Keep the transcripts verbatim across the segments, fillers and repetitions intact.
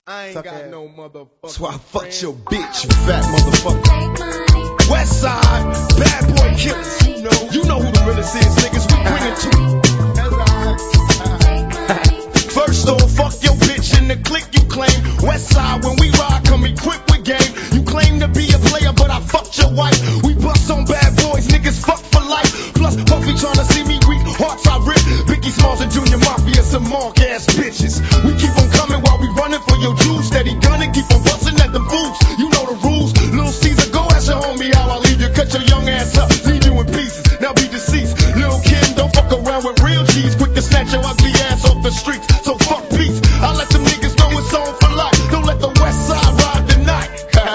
I ain't Suck got ass. no motherfucker. That's why I fucked your bitch, you fat motherfucker. West side, bad boy killers. You know, you know who the realest is, niggas. We bring it to. First off, fuck your bitch in the clique you claim. West side, when we ride, come equipped with game. You claim to be a player, but I fucked your wife. We bust on bad boys, niggas fuck for life. Plus, Puffy tryna see me weak, hearts I rip. Biggie Smalls and Junior Mafia, some mark ass bitches. We keep on coming while we running for your juice. Steady gunning, keep on busting at them fools. You know the rules. Little Caesar, go ask your homie how I leave you. Cut your young ass up, leave you in pieces. Now be deceased. Little Kim, don't fuck around with real G's. Quick to snatch your ugly ass off the streets. So fuck peace. I let them niggas know it's on for life. Don't let the West Side ride the night.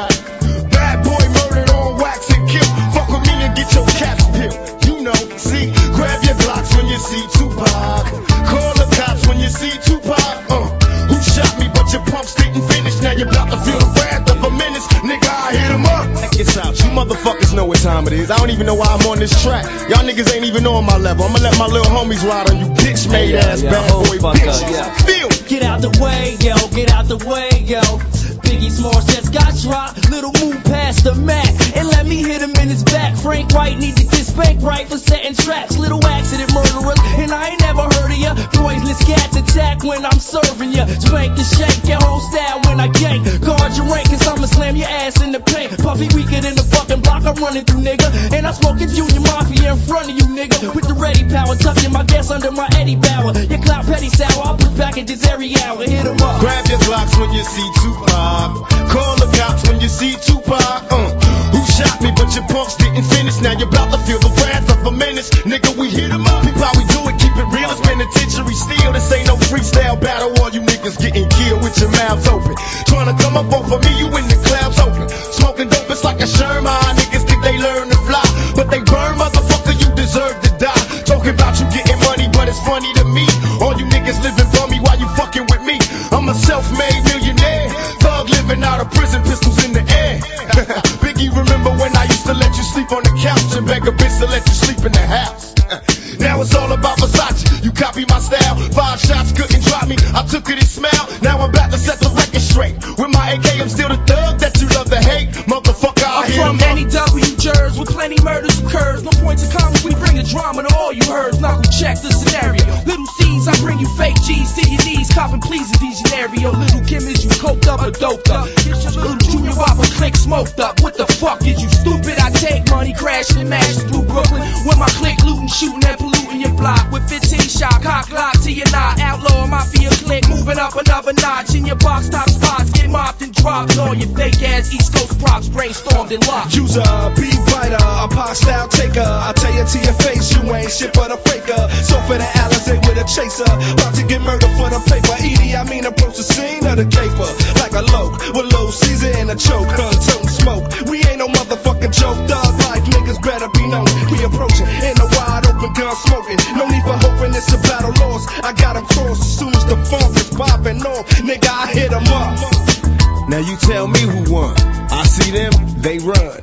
Bad boy murdered on wax and kill. Fuck with me and get your caps peeled. You know, see, grab your Glocks when you see Tupac. Call the cops when you see Tupac. Uh, who shot me but your pumps didn't finish. Now you're about to feel the wrath of a menace. Nigga, I hit him up. Check this out, you motherfuckers know what time it is. I don't even know why I'm on this track. Y'all niggas ain't even on my level. I'ma let my little homies ride on you bitch made yeah, ass yeah, bad boy bitch. Yeah. Feel. Get out the way, yo, get out the way, yo. Biggie Smalls just got dropped. Little move past the Mac and let me hit him in his back. Frank White need to get spanked right for setting traps. Little accident murderers, and I ain't never heard of ya. Poisonous cats attack when I'm serving ya. Spank and shake your whole style when I gank. Guard your rank, cause I'ma slam your ass in the paint. Puffy weaker than the fucking block I'm running through, nigga. And I'm smoking Junior Mafia in front of you, nigga. With the ready power, tucking my gas under my Eddie Bauer. Your clout petty sour, I'll put packages every hour. Hit 'em up. Grab your Glocks when you see Tupac. Call the cops when you see Tupac. Uh, who shot me but your punks didn't finish. Now you're about to feel the wrath of a menace. Nigga, we hit 'em up. Peep how we do it, keep it real. It's penitentiary steel. This ain't no freestyle battle. All you niggas getting killed with your mouths open. Trying to come up off of me, you in the clouds open. Smoking dope, it's like a Sherman. Niggas think they learn to fly, but they burn, motherfucker, you deserve to die. Talking about you getting money, but it's funny to me. All you niggas living for me while you fucking with me. I'm a self-made millionaire. Thug living out of prison, pistols in the air. Biggie, remember when I used to let you sleep on the couch and beg a bitch to let you sleep in the house? Now it's all about Versace. You copy my style. Five shots couldn't drop me. I took it and smiled. Now I'm about to set the record straight. With my A K, I'm still the thug that you love to hate. Motherfucker, I I'm hear from N E W Jersey, with plenty murders occurs. No point to comment, we bring the drama to all you heard. Knuckle check the scenario. Little C's, I bring you fake G's to your knees. Copping pleasing Degenario. Little Kim, is you coked up or doped up? Little Junior Whopper click smoked up. What the fuck is you stupid? I take money, crashing and mashing through Brooklyn. With my click looting, shooting and polluting your block. With fifteen shot, cock lock to your knot. Outlaw mafia click, moving up another notch. In your box top spots, get mopped and dropped. All your fake ass East Coast props brainstormed and locked. Use a beat writer, a pop style taker. I tell you to your face, you ain't shit but a faker. So for the Alizé with a chaser, about to get murdered for the paper. Edie, I mean approach the scene of the caper like a loke with low Caesar and a choke. Huh, toting smoke. We ain't no motherfucking joke. Thug life niggas better be known. We approaching in a wide open gun smoking. No need for hoping it's a battle lost. I got 'em crossed as soon as the funk is popping off. Nigga, I hit 'em up. Now you tell me who won. I see them, they run.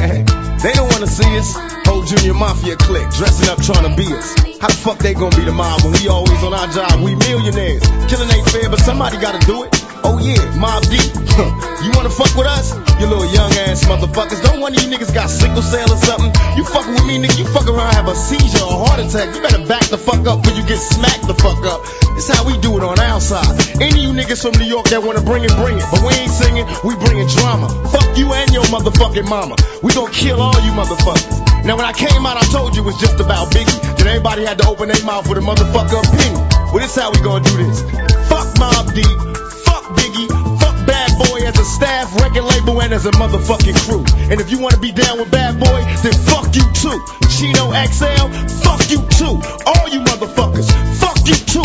They don't wanna see us. Whole Junior Mafia clique, dressing up trying to be us. How the fuck they gonna be the mob when we always on our job? We millionaires. Killing ain't fair, but somebody gotta do it. Oh yeah, Mob Deep. You wanna fuck with us? You little young ass motherfuckers. Don't one of you niggas got sickle cell or something? You fucking with me, nigga, you fuck around, have a seizure or a heart attack. You better back the fuck up before you get smacked the fuck up. This how we do it on our side. Any of you niggas from New York that wanna bring it, bring it. But we ain't singing, we bringing drama. Fuck you and your motherfucking mama. We gon' kill all you motherfuckers. Now when I came out, I told you it was just about Biggie. Then everybody had to open their mouth with a motherfucker opinion. Well, this how we gonna do this. Fuck Mob Deep. Biggie, fuck Bad Boy as a staff, record label, and as a motherfucking crew. And if you wanna be down with Bad Boy, then fuck you too. Chino X L, fuck you too. All you motherfuckers, fuck you too.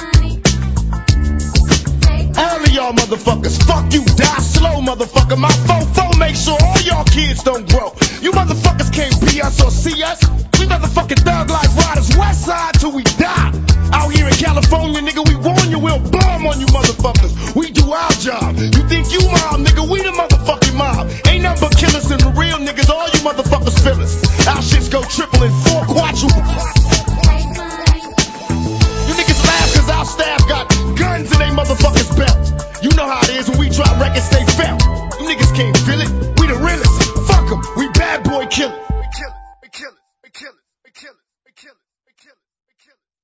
All of y'all motherfuckers, fuck you, die slow, motherfucker. My fofo make sure all y'all kids don't grow. You motherfuckers can't be us or see us. We motherfucking thug life riders, West Side till we die. Out here in California, nigga, we warn you, we'll bomb on you motherfuckers. We do our job. You think you mob, nigga, we the motherfucking mob. Ain't nothing but killers and the real niggas, all you motherfuckers feel us. Our shits go triple and four quadruple. You niggas laugh cause our staff got guns in they motherfuckers belt. You know how it is when we drop records, they felt. Them niggas can't feel it. We the realest. Fuck them. We bad boy killers. We kill it. We kill it. We kill it. We kill it. We kill it. We kill it. We kill it.